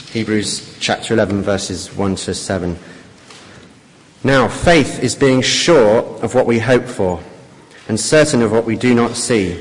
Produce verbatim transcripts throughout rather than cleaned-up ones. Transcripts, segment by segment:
Hebrews chapter eleven, verses one to seven. Now, faith is being sure of what we hope for and certain of what we do not see.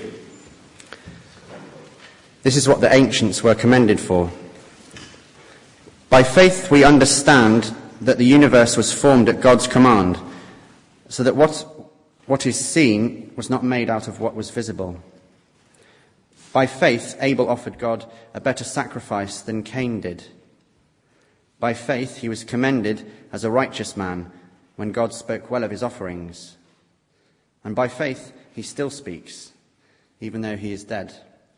This is what the ancients were commended for. By faith we understand that the universe was formed at God's command, so that what, what is seen was not made out of what was visible. By faith Abel offered God a better sacrifice than Cain did. By faith he was commended as a righteous man when God spoke well of his offerings. And by faith he still speaks, even though he is dead.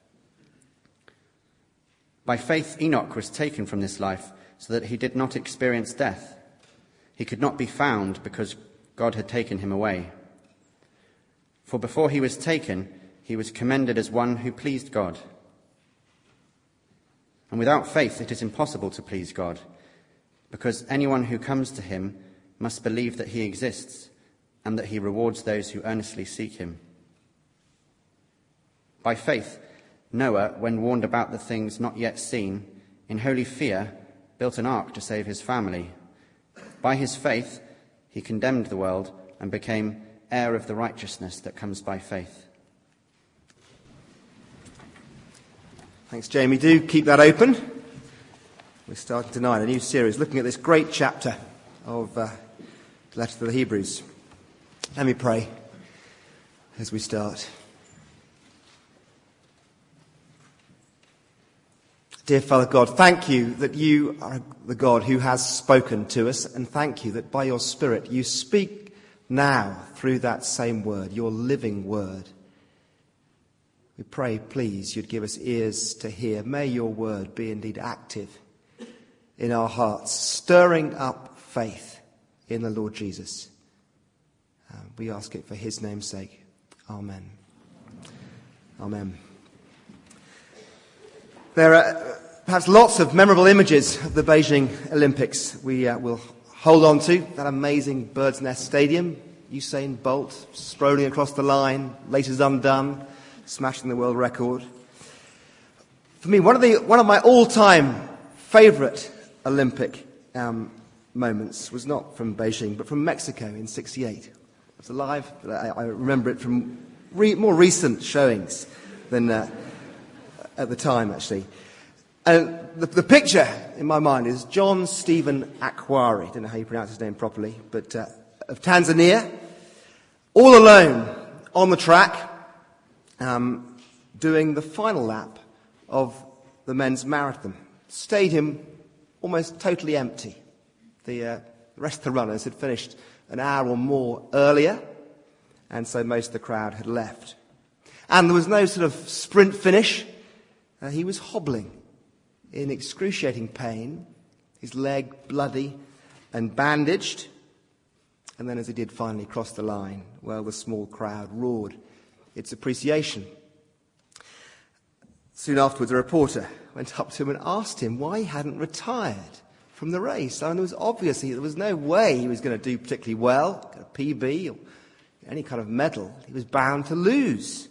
By faith Enoch was taken from this life so that he did not experience death. He could not be found because God had taken him away. For before he was taken, he was commended as one who pleased God. And without faith it is impossible to please God, because anyone who comes to him must believe that he exists and that he rewards those who earnestly seek him. By faith, Noah, when warned about the things not yet seen, in holy fear, built an ark to save his family. By his faith, he condemned the world and became heir of the righteousness that comes by faith. Thanks, Jamie. Do keep that open. We're starting tonight a new series looking at this great chapter of uh, the letter to the Hebrews. Let me pray as we start. Dear Father God, thank you that you are the God who has spoken to us, and thank you that by your Spirit you speak now through that same word, your living word. We pray, please, you'd give us ears to hear. May your word be indeed active in our hearts, stirring up faith in the Lord Jesus. Uh, we ask it for his name's sake. Amen. Amen. There are perhaps lots of memorable images of the Beijing Olympics we uh, will hold on to. That amazing Bird's Nest Stadium, Usain Bolt strolling across the line, laces undone, smashing the world record. For me, one of the one of my all-time favourite Olympic um, moments was not from Beijing, but from Mexico in sixty-eight. I was alive, but I, I remember it from re- more recent showings than uh, at the time, actually. And the, the picture in my mind is John Stephen Akhwari, I don't know how you pronounce his name properly, but uh, of Tanzania, all alone on the track, um, doing the final lap of the men's marathon. Stadium almost totally empty. The, uh, the rest of the runners had finished an hour or more earlier, and so most of the crowd had left. And there was no sort of sprint finish. Uh, he was hobbling in excruciating pain, his leg bloody and bandaged. And then as he did finally cross the line, well, the small crowd roared its appreciation. Soon afterwards, a reporter went up to him and asked him why he hadn't retired from the race. I mean, it was obvious there was no way he was going to do particularly well, get a P B or any kind of medal. He was bound to lose.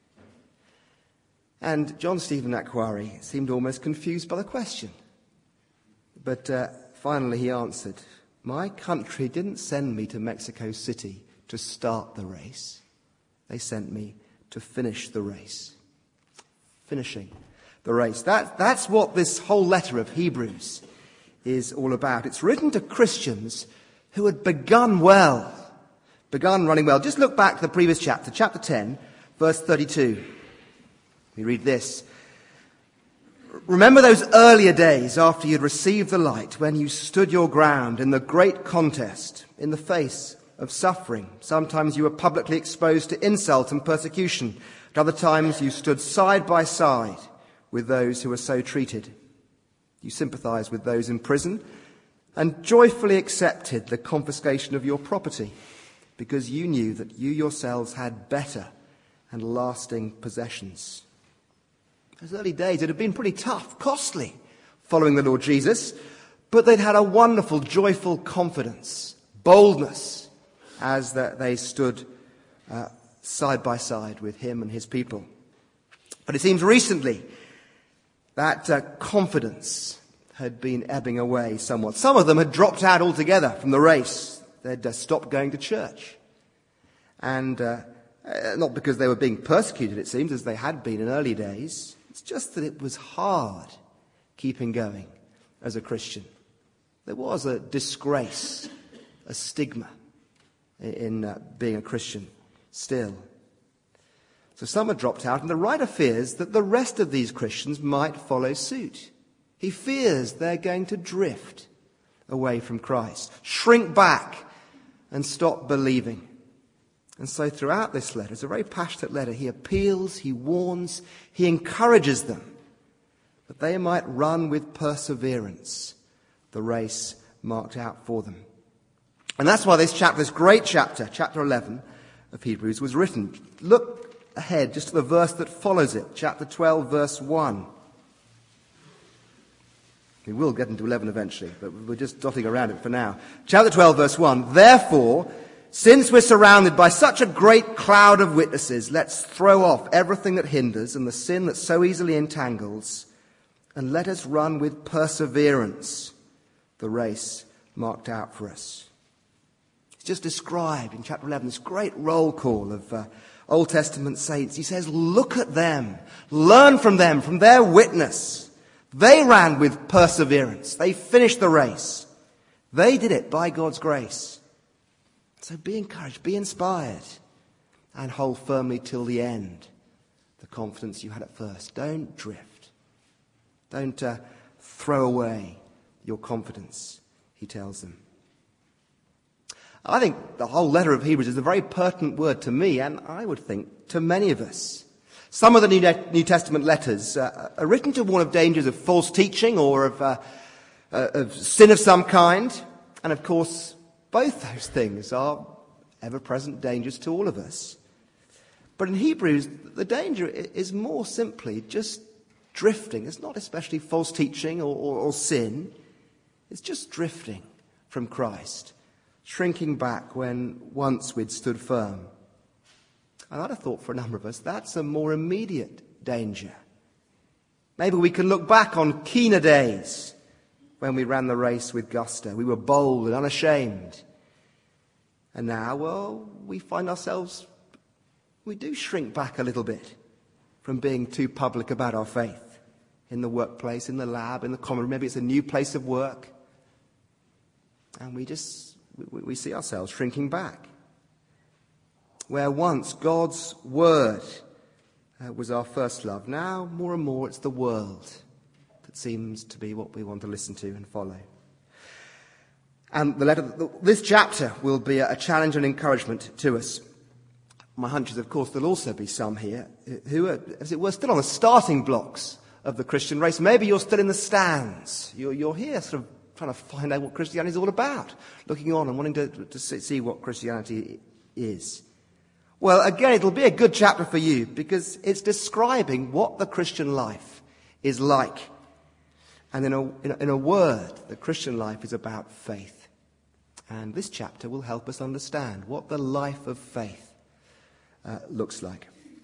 And John Stephen Akhwari seemed almost confused by the question. But uh, finally he answered, "My country didn't send me to Mexico City to start the race. They sent me to finish the race." Finishing the race. That, that's what this whole letter of Hebrews is all about. It's written to Christians who had begun well, begun running well. Just look back to the previous chapter, chapter ten, verse thirty-two. We read this. "Remember those earlier days after you'd received the light, when you stood your ground in the great contest in the face of suffering. Sometimes you were publicly exposed to insult and persecution. At other times you stood side by side with those who were so treated. You sympathized with those in prison and joyfully accepted the confiscation of your property, because you knew that you yourselves had better and lasting possessions." Those early days, it had been pretty tough, costly, following the Lord Jesus, but they'd had a wonderful, joyful confidence, boldness, as they stood uh, side by side with him and his people. But it seems recently that uh, confidence had been ebbing away somewhat. Some of them had dropped out altogether from the race. They'd uh, stopped going to church. And uh, uh, not because they were being persecuted, it seems, as they had been in early days. It's just that it was hard keeping going as a Christian. There was a disgrace, a stigma in, in uh, being a Christian still. So some had dropped out, and the writer fears that the rest of these Christians might follow suit. He fears they're going to drift away from Christ, shrink back and stop believing. And so throughout this letter, it's a very passionate letter, he appeals, he warns, he encourages them that they might run with perseverance the race marked out for them. And that's why this chapter, this great chapter, chapter eleven of Hebrews, was written. Look ahead just to the verse that follows it, chapter twelve, verse one. We will get into eleven eventually, but we're just dotting around it for now. Chapter twelve, verse one. Therefore, since we're surrounded by such a great cloud of witnesses, let's throw off everything that hinders and the sin that so easily entangles, and let us run with perseverance the race marked out for us. It's just described in chapter eleven, this great roll call of uh, Old Testament saints. He says, look at them, learn from them, from their witness. They ran with perseverance. They finished the race. They did it by God's grace. So be encouraged, be inspired, and hold firmly till the end the confidence you had at first. Don't drift. Don't uh, throw away your confidence, he tells them. I think the whole letter of Hebrews is a very pertinent word to me, and I would think to many of us. Some of the New Testament letters uh, are written to warn of dangers of false teaching or of, uh, uh, of sin of some kind. And of course, both those things are ever-present dangers to all of us. But in Hebrews, the danger is more simply just drifting. It's not especially false teaching or, or, or sin. It's just drifting from Christ, shrinking back when once we'd stood firm. And I'd have thought for a number of us, that's a more immediate danger. Maybe we can look back on keener days when we ran the race with gusto. We were bold and unashamed. And now, well, we find ourselves, we do shrink back a little bit from being too public about our faith. In the workplace, in the lab, in the common room, maybe it's a new place of work. And we just, we, we see ourselves shrinking back. Where once God's word uh, was our first love, now more and more it's the world that seems to be what we want to listen to and follow. And the letter, this chapter will be a challenge and encouragement to us. My hunch is, of course, there'll also be some here who are, as it were, still on the starting blocks of the Christian race. Maybe you're still in the stands. You're, you're here sort of trying to find out what Christianity is all about, looking on and wanting to, to see what Christianity is. Well, again, it'll be a good chapter for you because it's describing what the Christian life is like. And in a, in a, in a word, the Christian life is about faith. And this chapter will help us understand what the life of faith uh, looks like.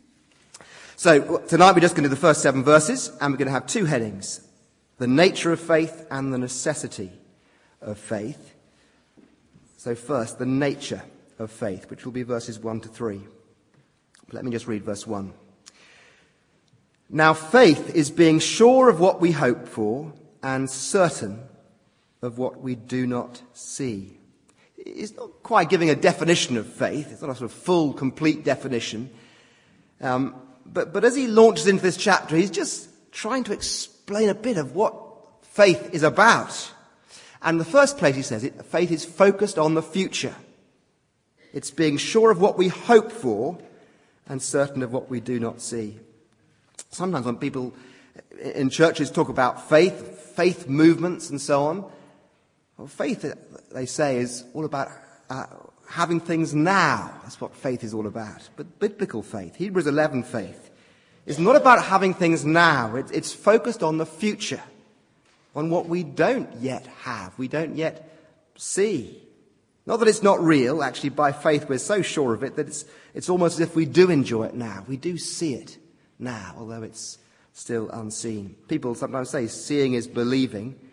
So tonight we're just going to do the first seven verses, and we're going to have two headings: the nature of faith and the necessity of faith. So first, the nature of faith, which will be verses one to three. Let me just read verse one. Now faith is being sure of what we hope for and certain of what we do not see. It's not quite giving a definition of faith. It's not a sort of full, complete definition. Um, but, but as he launches into this chapter, he's just trying to explain a bit of what faith is about. And in the first place, he says, it, faith is focused on the future. It's being sure of what we hope for and certain of what we do not see. Sometimes when people in churches talk about faith, faith movements and so on, well, faith, they say, is all about uh, having things now. That's what faith is all about. But biblical faith, Hebrews eleven faith, is not about having things now. It, it's focused on the future, on what we don't yet have, we don't yet see. Not that it's not real. Actually, by faith, we're so sure of it that it's, it's almost as if we do enjoy it now. We do see it now, although it's still unseen. People sometimes say seeing is believing.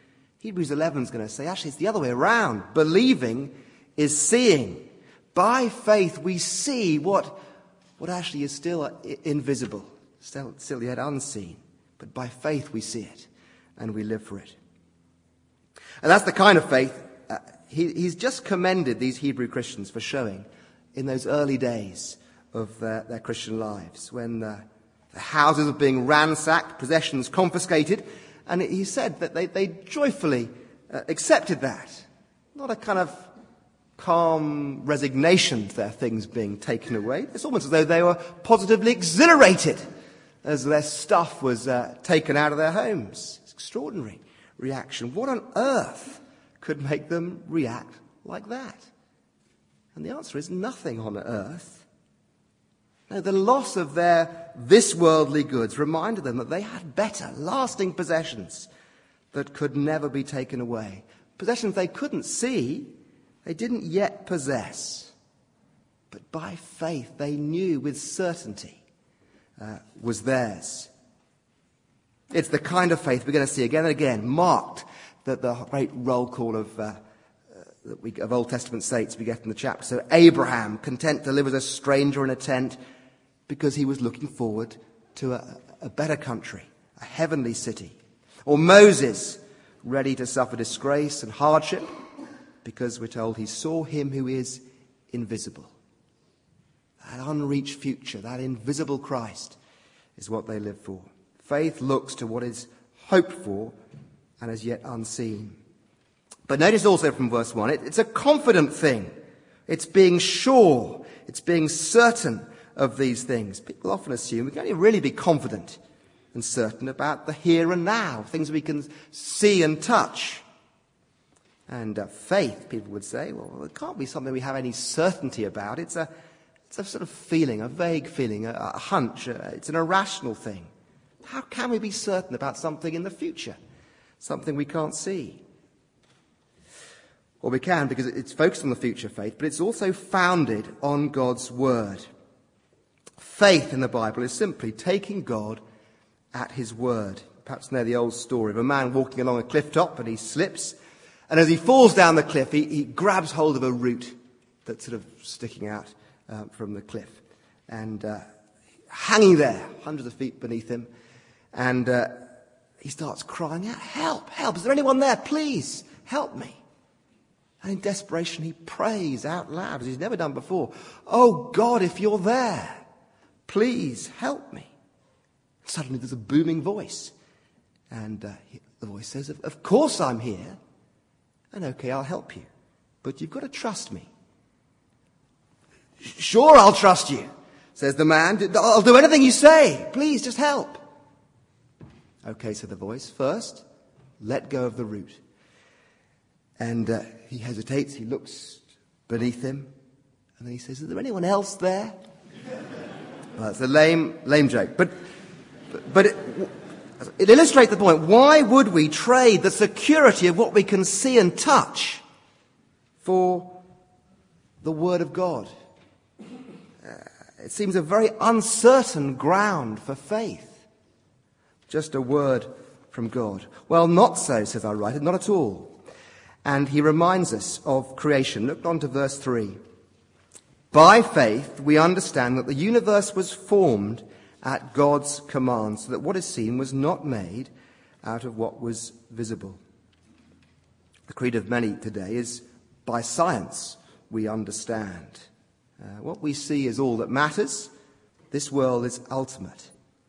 Hebrews eleven is going to say, actually, it's the other way around. Believing is seeing. By faith, we see what, what actually is still invisible, still, still yet unseen. But by faith, we see it, and we live for it. And that's the kind of faith uh, he, he's just commended these Hebrew Christians for showing in those early days of their, their Christian lives, when uh, the houses were being ransacked, possessions confiscated, and he said that they, they joyfully uh, accepted that. Not a kind of calm resignation to their things being taken away. It's almost as though they were positively exhilarated as their stuff was uh, taken out of their homes. It's extraordinary reaction. What on earth could make them react like that? And the answer is nothing on earth. No, the loss of their this worldly goods reminded them that they had better, lasting possessions that could never be taken away. Possessions they couldn't see, they didn't yet possess. But by faith they knew with certainty uh, was theirs. It's the kind of faith we're going to see again and again, marked that the great roll call of, uh, uh, that we, of Old Testament saints we get in the chapter. So Abraham, content to live as a stranger in a tent, because he was looking forward to a, a better country, a heavenly city. Or Moses, ready to suffer disgrace and hardship, because we're told he saw him who is invisible. That unreached future, that invisible Christ, is what they live for. Faith looks to what is hoped for and as yet unseen. But notice also from verse one, it, it's a confident thing. It's being sure. It's being certain of these things. People often assume we can only really be confident and certain about the here and now, things we can see and touch. And uh, faith, people would say, well, it can't be something we have any certainty about. It's a, it's a sort of feeling, a vague feeling, a, a hunch. A, it's an irrational thing. How can we be certain about something in the future? Something we can't see? Well, we can because it's focused on the future faith, but it's also founded on God's word. Faith in the Bible is simply taking God at his word. Perhaps you know the old story of a man walking along a cliff top and he slips. And as he falls down the cliff, he, he grabs hold of a root that's sort of sticking out uh, from the cliff. And uh, hanging there, hundreds of feet beneath him. And uh, he starts crying out, help, help, is there anyone there? Please, help me. And in desperation, he prays out loud, as he's never done before. Oh God, if you're there, please help me. Suddenly there's a booming voice. And uh, he, the voice says, of, of course I'm here. And okay, I'll help you. But you've got to trust me. Sure, I'll trust you, says the man. I'll do anything you say. Please, just help. Okay, said the voice. First, let go of the root. And uh, he hesitates. He looks beneath him. And then he says, is there anyone else there? Well, that's a lame, lame joke. But, but, but it, it illustrates the point. Why would we trade the security of what we can see and touch for the Word of God? Uh, it seems a very uncertain ground for faith. Just a word from God. Well, not so, says our writer, not at all. And he reminds us of creation. Look on to verse three. By faith, we understand that the universe was formed at God's command, so that what is seen was not made out of what was visible. The creed of many today is, by science we understand. Uh, what we see is all that matters. This world is ultimate.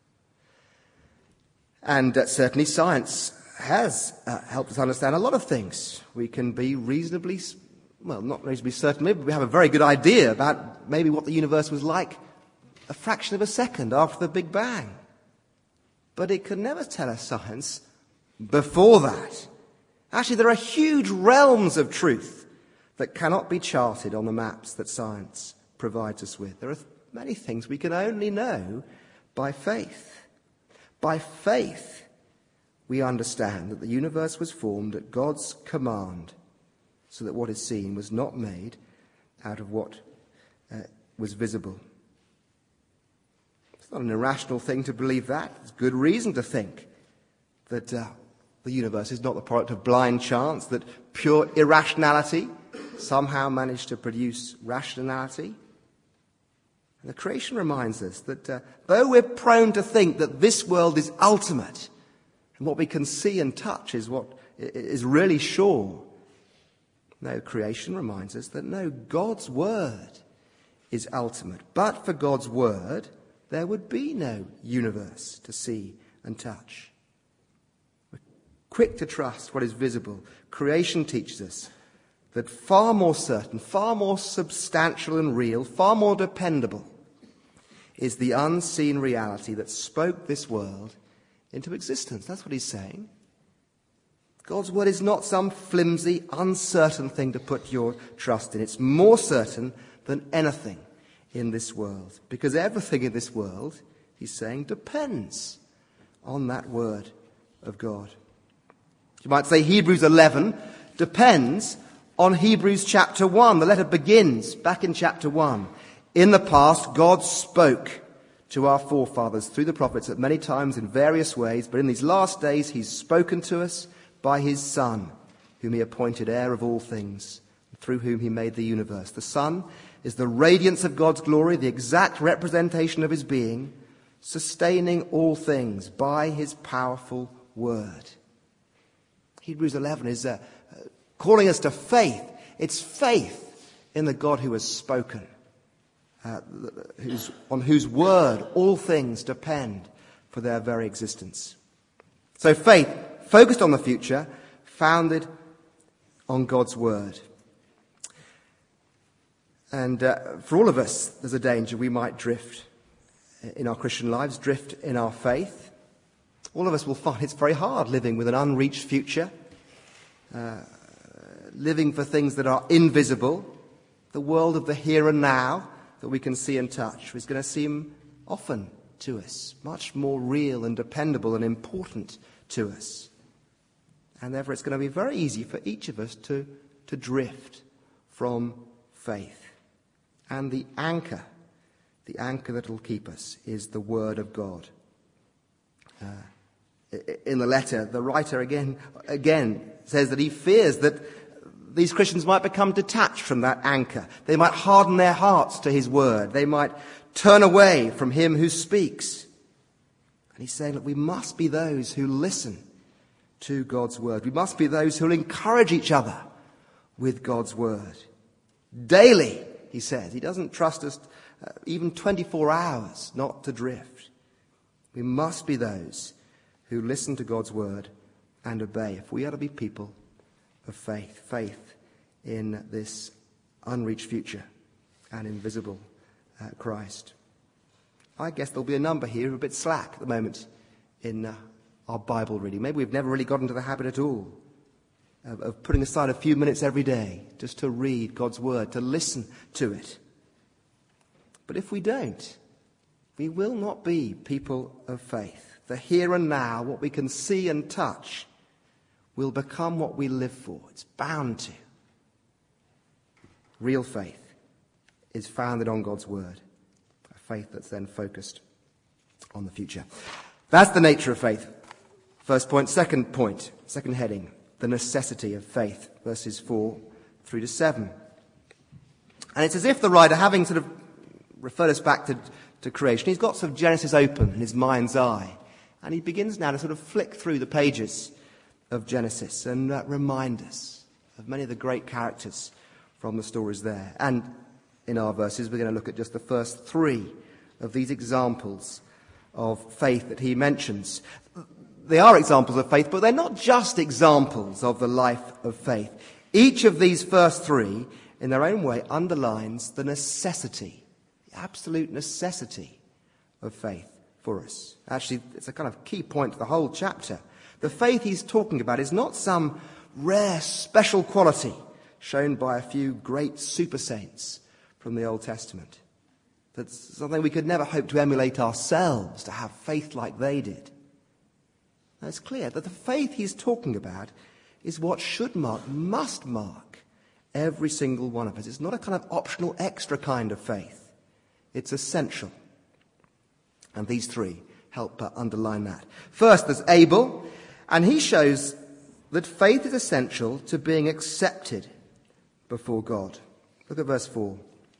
And uh, certainly science has uh, helped us understand a lot of things. We can be reasonably, well, not reasonably certain, maybe we have a very good idea about maybe what the universe was like a fraction of a second after the Big Bang. But it can never tell us science before that. Actually, there are huge realms of truth that cannot be charted on the maps that science provides us with. There are many things we can only know by faith. By faith, we understand that the universe was formed at God's command, so that what is seen was not made out of what uh, was visible. It's not an irrational thing to believe that. There's good reason to think that uh, The universe is not the product of blind chance, that pure irrationality somehow managed to produce rationality. And the creation reminds us that uh, though we're prone to think that this world is ultimate, and what we can see and touch is what is really sure, no, creation reminds us that no, God's word is ultimate. But for God's word, there would be no universe to see and touch. We're quick to trust what is visible. Creation teaches us that far more certain, far more substantial and real, far more dependable is the unseen reality that spoke this world into existence. That's what he's saying. God's word is not some flimsy, uncertain thing to put your trust in. It's more certain than anything in this world, because everything in this world, he's saying, depends on that word of God. You might say Hebrews eleven depends on Hebrews chapter one. The letter begins back in chapter one. In the past, God spoke to our forefathers through the prophets at many times in various ways, but in these last days he's spoken to us by his Son, whom he appointed heir of all things, through whom he made the universe. The Son is the radiance of God's glory, the exact representation of his being, sustaining all things by his powerful word. Hebrews eleven is uh, calling us to faith. It's faith in the God who has spoken, uh, whose, on whose word all things depend for their very existence. So faith, focused on the future, founded on God's word. And uh, for all of us, there's a danger we might drift in our Christian lives, drift in our faith. All of us will find it's very hard living with an unreached future, uh, living for things that are invisible. The world of the here and now that we can see and touch is going to seem often to us much more real and dependable and important to us. And therefore it's going to be very easy for each of us to, to drift from faith. And the anchor, the anchor that will keep us is the word of God. Uh, in the letter, the writer again, again says that he fears that these Christians might become detached from that anchor. They might harden their hearts to his word. They might turn away from him who speaks. And he's saying that we must be those who listen to God's word. We must be those who will encourage each other with God's word. Daily, he says. He doesn't trust us uh, even twenty-four hours not to drift. We must be those who listen to God's word and obey if we are to be people of faith. Faith in this unreached future and invisible uh, Christ. I guess there'll be a number here who are a bit slack at the moment in uh, our Bible reading. Maybe we've never really got into the habit at all of, of putting aside a few minutes every day just to read God's word, to listen to it. But if we don't, we will not be people of faith. The here and now, what we can see and touch, will become what we live for. It's bound to. Real faith is founded on God's word. A faith that's then focused on the future. That's the nature of faith. First point. Second point, second heading, the necessity of faith, verses four through to seven. And it's as if the writer, having sort of referred us back to, to creation, he's got sort of Genesis open in his mind's eye. And he begins now to sort of flick through the pages of Genesis and uh, remind us of many of the great characters from the stories there. And in our verses, we're going to look at just the first three of these examples of faith that he mentions. They are examples of faith, but they're not just examples of the life of faith. Each of these first three, in their own way, underlines the necessity, the absolute necessity of faith for us. Actually, it's a kind of key point to the whole chapter. The faith he's talking about is not some rare, special quality shown by a few great super saints from the Old Testament. That's something we could never hope to emulate ourselves, to have faith like they did. Now, it's clear that the faith he's talking about is what should mark, must mark, every single one of us. It's not a kind of optional, extra kind of faith. It's essential. And these three help uh, underline that. First, there's Abel. And he shows that faith is essential to being accepted before God. Look at verse four.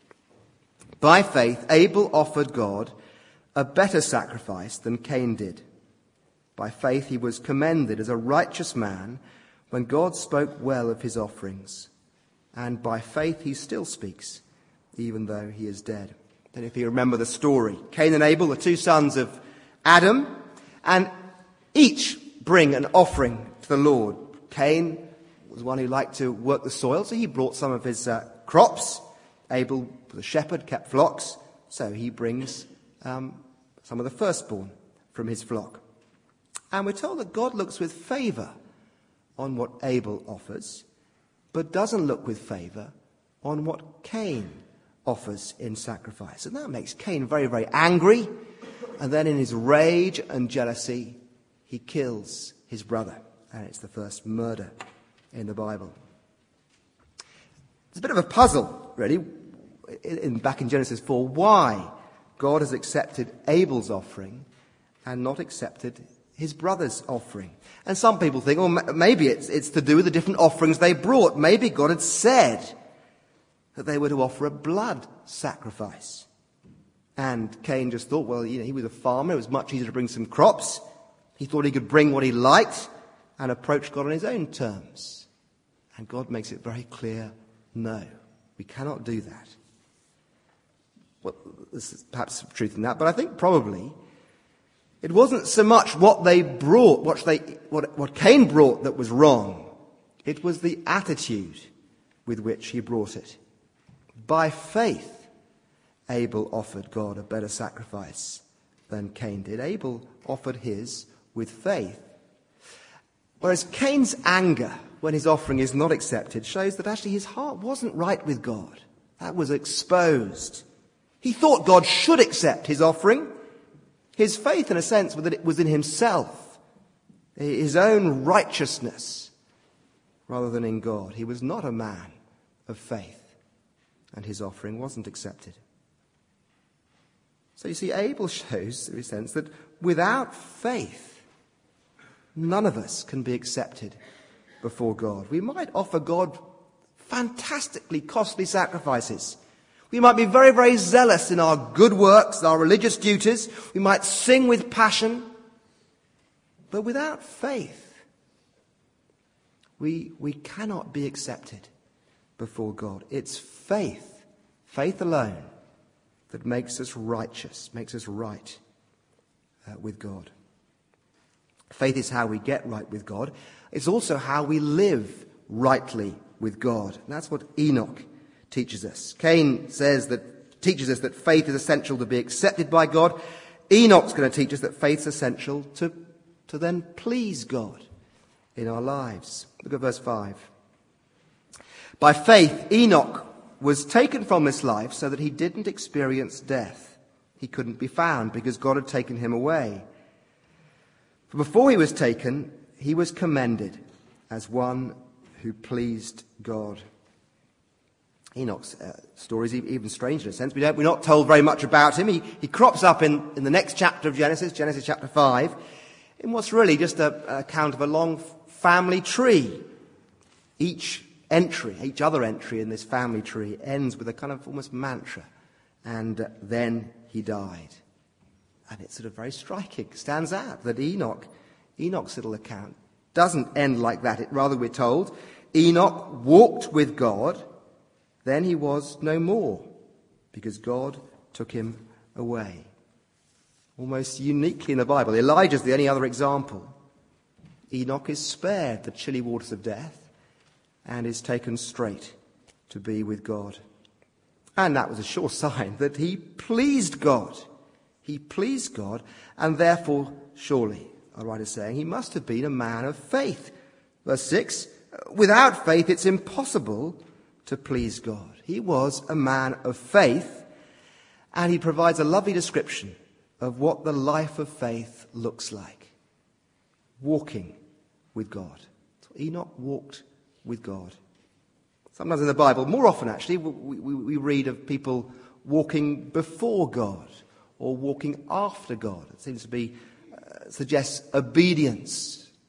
By faith, Abel offered God a better sacrifice than Cain did. By faith, he was commended as a righteous man when God spoke well of his offerings. And by faith, he still speaks, even though he is dead. Then if you remember the story, Cain and Abel, the two sons of Adam, and each bring an offering to the Lord. Cain was one who liked to work the soil, so he brought some of his uh, crops. Abel was a shepherd, kept flocks, so he brings um, some of the firstborn from his flock. And we're told that God looks with favour on what Abel offers, but doesn't look with favour on what Cain offers in sacrifice. And that makes Cain very, very angry. And then in his rage and jealousy, he kills his brother. And it's the first murder in the Bible. It's a bit of a puzzle, really, in, back in Genesis four, why God has accepted Abel's offering and not accepted his brother's offering. And some people think, well, maybe it's, it's to do with the different offerings they brought. Maybe God had said that they were to offer a blood sacrifice. And Cain just thought, well, you know, he was a farmer. It was much easier to bring some crops. He thought he could bring what he liked and approach God on his own terms. And God makes it very clear, no, we cannot do that. Well, there's perhaps some truth in that, but I think probably it wasn't so much what they brought, what, they, what, what Cain brought that was wrong. It was the attitude with which he brought it. By faith, Abel offered God a better sacrifice than Cain did. Abel offered his with faith. Whereas Cain's anger when his offering is not accepted shows that actually his heart wasn't right with God. That was exposed. He thought God should accept his offering. His faith, in a sense, was that it was in himself, his own righteousness, rather than in God. He was not a man of faith, and his offering wasn't accepted. So you see, Abel shows, in a sense, that without faith, none of us can be accepted before God. We might offer God fantastically costly sacrifices. We might be very, very zealous in our good works, our religious duties. We might sing with passion. But without faith, we, we cannot be accepted before God. It's faith, faith alone, that makes us righteous, makes us right uh, with God. Faith is how we get right with God. It's also how we live rightly with God. And that's what Enoch teaches us. Cain says that, teaches us that faith is essential to be accepted by God. Enoch's going to teach us that faith's essential to, to then please God in our lives. Look at verse five. By faith, Enoch was taken from this life so that he didn't experience death. He couldn't be found because God had taken him away. For before he was taken, he was commended as one who pleased God. Enoch's uh, story is even strange in a sense. We don't, we're not told very much about him. He, he crops up in, in the next chapter of Genesis, Genesis chapter five, in what's really just a, an account of a long family tree. Each entry, each other entry in this family tree ends with a kind of almost mantra. And uh, then he died. And it's sort of very striking. It stands out that Enoch, Enoch's little account doesn't end like that. It, rather, we're told, Enoch walked with God, then he was no more, because God took him away. Almost uniquely in the Bible. Elijah's the only other example. Enoch is spared the chilly waters of death and is taken straight to be with God. And that was a sure sign that he pleased God. He pleased God, and therefore, surely, our writer is saying, he must have been a man of faith. Verse six, without faith it's impossible to please God. He was a man of faith, and he provides a lovely description of what the life of faith looks like. Walking with God. So Enoch walked with God. Sometimes in the Bible, more often actually, we, we, we read of people walking before God or walking after God. It seems to be, uh, suggests obedience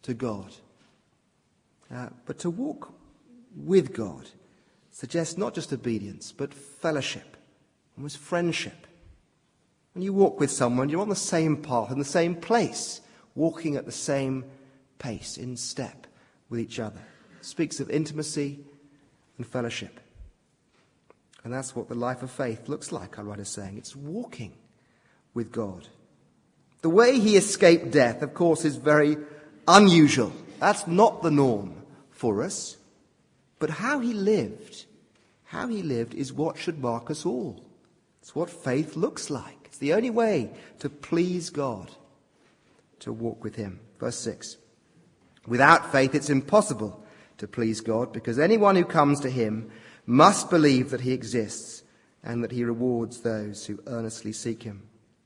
to God. Uh, but to walk with God suggests not just obedience, but fellowship, almost friendship. When you walk with someone, you're on the same path, in the same place, walking at the same pace, in step with each other. It speaks of intimacy and fellowship. And that's what the life of faith looks like, our writer's saying. It's walking with God. The way he escaped death, of course, is very unusual. That's not the norm for us. But how he lived, how he lived is what should mark us all. It's what faith looks like. It's the only way to please God, to walk with him. Verse six. Without faith, it's impossible to please God, because anyone who comes to him must believe that he exists and that he rewards those who earnestly seek him.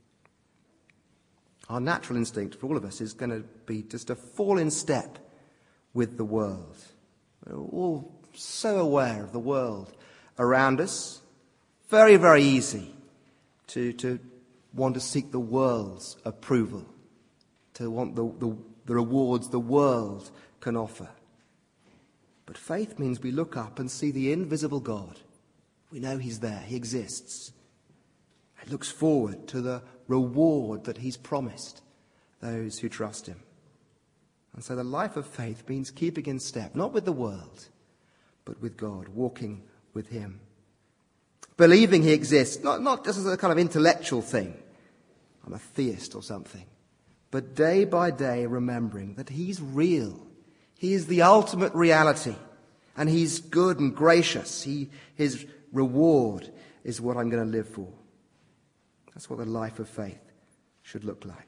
Our natural instinct for all of us is going to be just to fall in step with the world. We're all so aware of the world around us. Very, very easy to, to want to seek the world's approval, to want the, the, the rewards the world can offer. But faith means we look up and see the invisible God. We know he's there, he exists. It looks forward to the reward that he's promised those who trust him. And so the life of faith means keeping in step, not with the world, but with God, walking with him. Believing he exists, not, not just as a kind of intellectual thing, I'm a theist or something, but day by day remembering that he's real. He is the ultimate reality, and he's good and gracious. He, his reward is what I'm going to live for. That's what the life of faith should look like.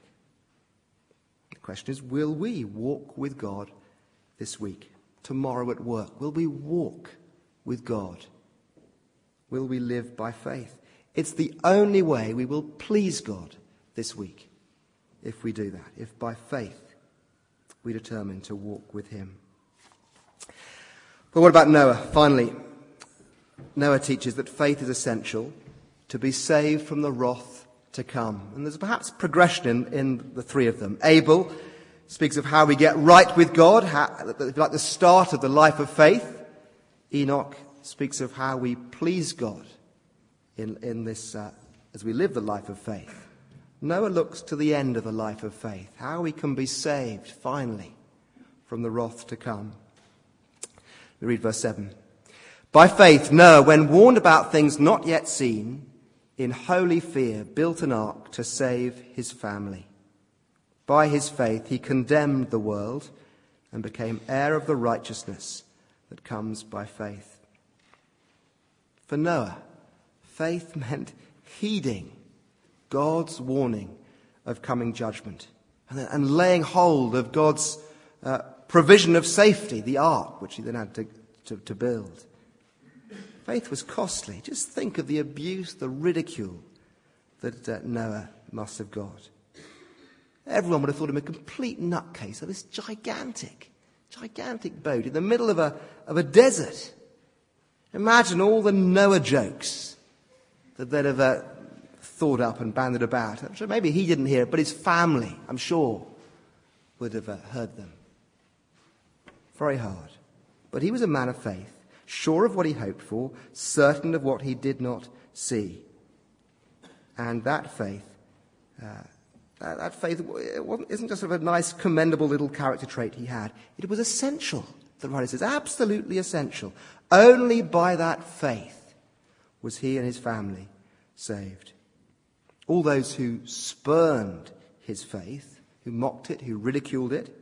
The question is, will we walk with God this week, tomorrow at work? Will we walk with God? Will we live by faith? It's the only way we will please God this week, if we do that, if by faith we determine to walk with him. But what about Noah? Finally, Noah teaches that faith is essential to be saved from the wrath to come. And there's perhaps progression in, in the three of them. Abel speaks of how we get right with God, how, like the start of the life of faith. Enoch speaks of how we please God in, in this, uh, as we live the life of faith. Noah looks to the end of the life of faith, how we can be saved, finally, from the wrath to come. We read verse seven. By faith, Noah, when warned about things not yet seen, in holy fear built an ark to save his family. By his faith, he condemned the world and became heir of the righteousness that comes by faith. For Noah, faith meant heeding God's warning of coming judgment and, and laying hold of God's uh, provision of safety, the ark, which he then had to, to, to build. Faith was costly. Just think of the abuse, the ridicule that uh, Noah must have got. Everyone would have thought him a complete nutcase of this gigantic, gigantic boat in the middle of a, of a desert. Imagine all the Noah jokes that they'd have uh, thought up and bandied about. I'm sure maybe he didn't hear it, but his family, I'm sure, would have uh, heard them. Very hard. But he was a man of faith, sure of what he hoped for, certain of what he did not see. And that faith, uh, that, that faith it wasn't, isn't just sort of a nice, commendable little character trait he had. It was essential, the writer says, absolutely essential. Only by that faith was he and his family saved. All those who spurned his faith, who mocked it, who ridiculed it,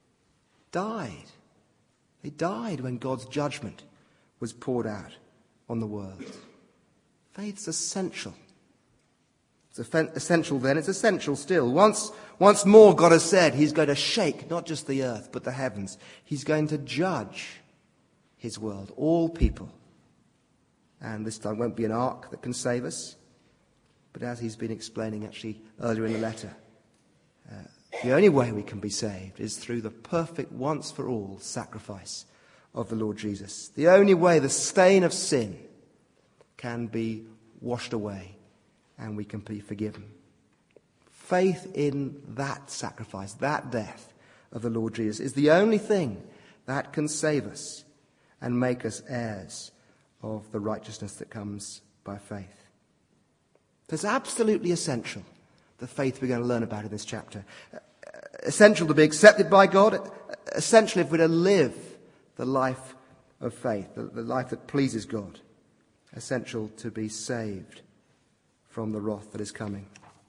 died. They died when God's judgment was poured out on the world. Faith's essential. It's essential then, it's essential still. Once, once more God has said he's going to shake not just the earth but the heavens. He's going to judge his world, all people. And this time won't be an ark that can save us, but as he's been explaining actually earlier in the letter, uh, the only way we can be saved is through the perfect once-for-all sacrifice of the Lord Jesus. The only way the stain of sin can be washed away and we can be forgiven. Faith in that sacrifice, that death, of the Lord Jesus is the only thing that can save us and make us heirs of the righteousness that comes by faith. It's absolutely essential, the faith we're going to learn about in this chapter. Essential to be accepted by God, essential if we're to live the life of faith, the, the life that pleases God. Essential to be saved from the wrath that is coming.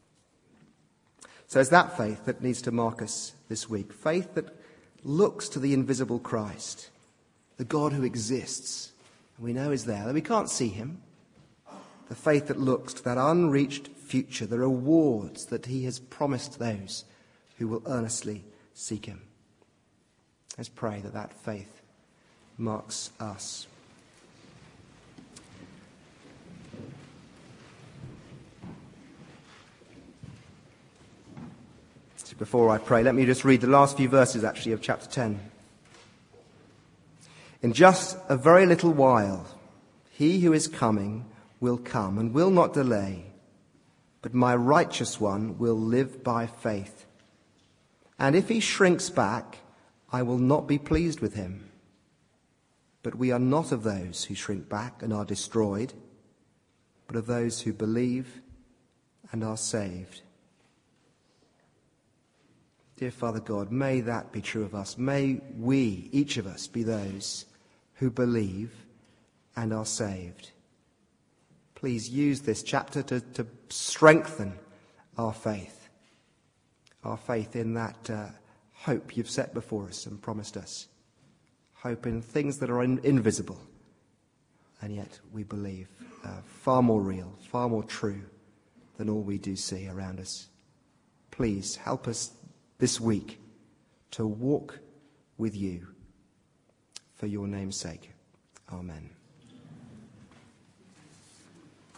So it's that faith that needs to mark us this week. Faith that looks to the invisible Christ, the God who exists, and we know is there, though we can't see him. The faith that looks to that unreached future, the rewards that he has promised those who will earnestly seek him. Let's pray that that faith marks us. Before I pray, let me just read the last few verses actually of chapter ten. In just a very little while, he who is coming will come and will not delay, but my righteous one will live by faith. And if he shrinks back, I will not be pleased with him. But we are not of those who shrink back and are destroyed, but of those who believe and are saved. Dear Father God, may that be true of us. May we, each of us, be those who believe and are saved. Please use this chapter to, to strengthen our faith. Our faith in that uh, hope you've set before us and promised us. Hope in things that are in, invisible. And yet we believe uh, far more real, far more true than all we do see around us. Please help us this week to walk with you for your name's sake. Amen.